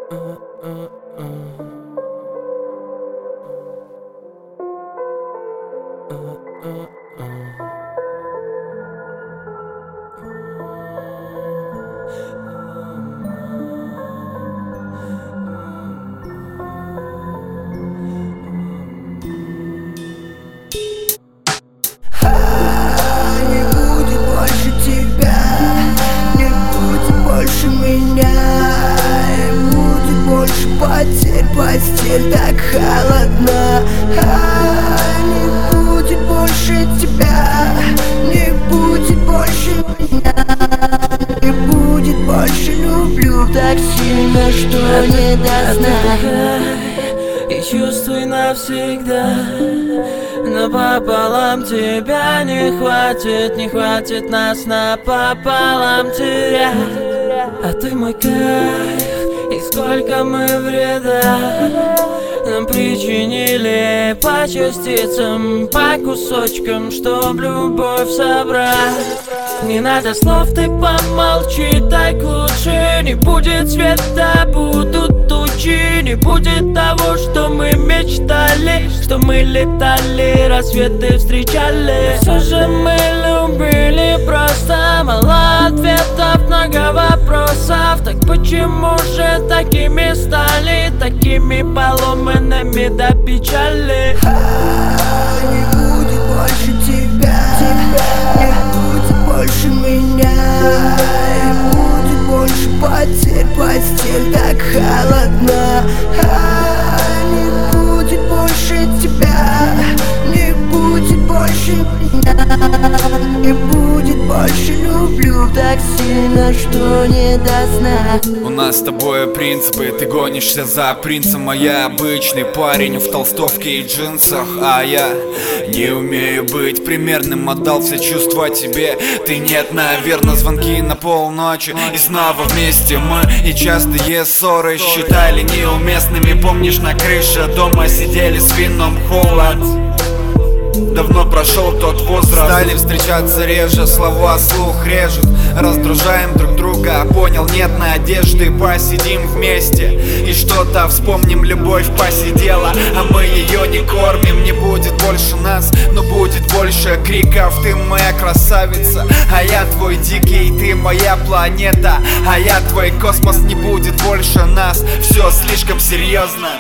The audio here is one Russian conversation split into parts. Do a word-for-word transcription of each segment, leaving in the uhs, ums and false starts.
Потерь, постель так холодна. А, не будет больше тебя, не будет больше меня, не будет больше люблю так сильно, что не до сна. И чувствуй навсегда, но пополам тебя не хватит, не хватит нас напополам терять. А ты мой кайф, и сколько мы вреда нам причинили по частицам, по кусочкам, чтоб любовь собрать. Не надо слов, ты помолчи, так лучше. Не будет света, будут тучи. Не будет того, что мы мечтали, что мы летали, рассветы встречали. Все же мы любили просто, мало ответов, много вопросов. Так почему же такими стали, такими поломанными до печали? А, не будет больше тебя, тебя, не будет больше меня, не будет больше потерь, постель так холодна. А, не будет больше тебя, не будет больше меня, не будет больше люблю так сильно, что не до сна. У нас с тобой принципы, ты гонишься за принцем, а я обычный парень в толстовке и джинсах. А я не умею быть примерным, отдал все чувства тебе. Ты нет, наверное, звонки на полночи. И снова вместе мы, и частые ссоры считали неуместными. Помнишь, на крыше дома сидели с вином, холод. Давно прошел тот возраст, стали встречаться реже, слова слух режут. Раздражаем друг друга, понял, нет надежды. Посидим вместе и что-то вспомним. Любовь посидела, а мы ее не кормим. Не будет больше нас, но будет больше криков. Ты моя красавица, а я твой дикий. Ты моя планета, а я твой космос. Не будет больше нас, все слишком серьезно.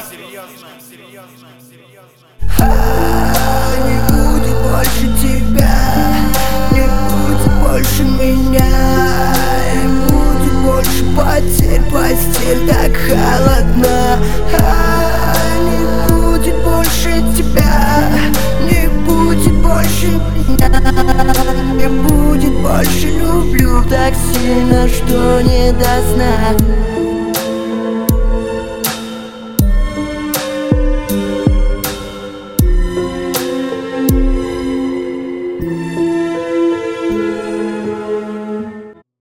Не будет больше тебя, не будет больше меня, не будет больше потерь, постель так холодна. А, не будет больше тебя, не будет больше меня, не будет больше люблю так сильно, что не до сна.